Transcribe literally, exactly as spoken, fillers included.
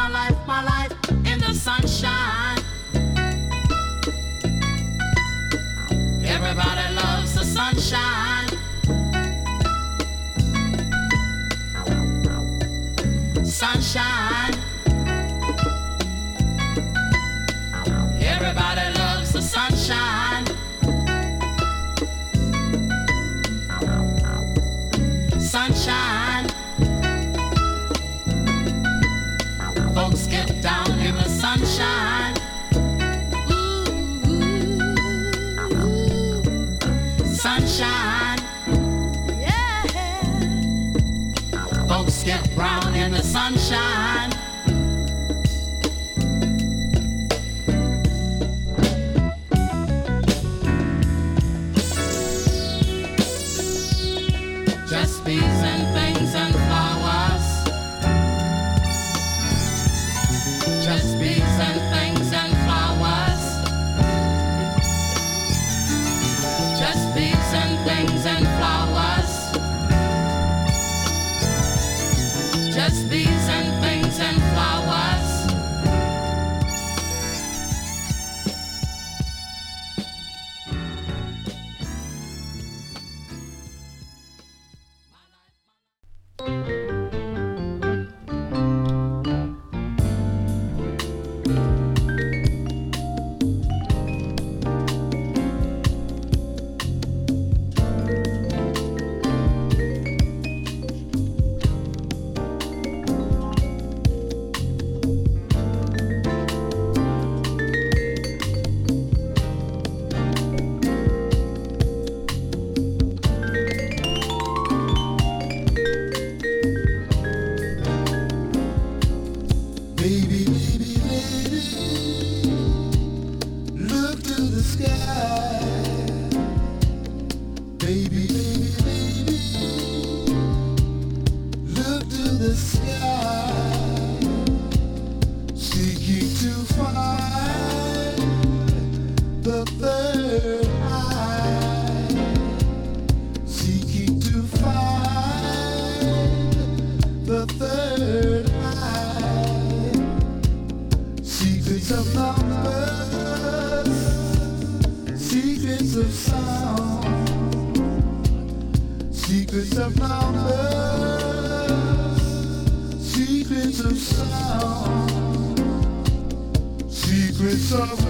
my life, my life in the sunshine. Everybody loves the sunshine. Sunshine. Everybody loves the sunshine. Sunshine. Folks get down in the sunshine. Sunshine. Yeah. Folks get brown in the sunshine. Just bees and things and flowers. Just bees and things and flowers. Just bees and things and flowers. Just bees and things and flowers. Baby, baby, baby, look to the sky. Baby, baby, baby, look to the sky. Seeking to find the third eye. Seeking to find the third eye. Secrets of numbers, secrets of sound, secrets of numbers, secrets of sound, secrets of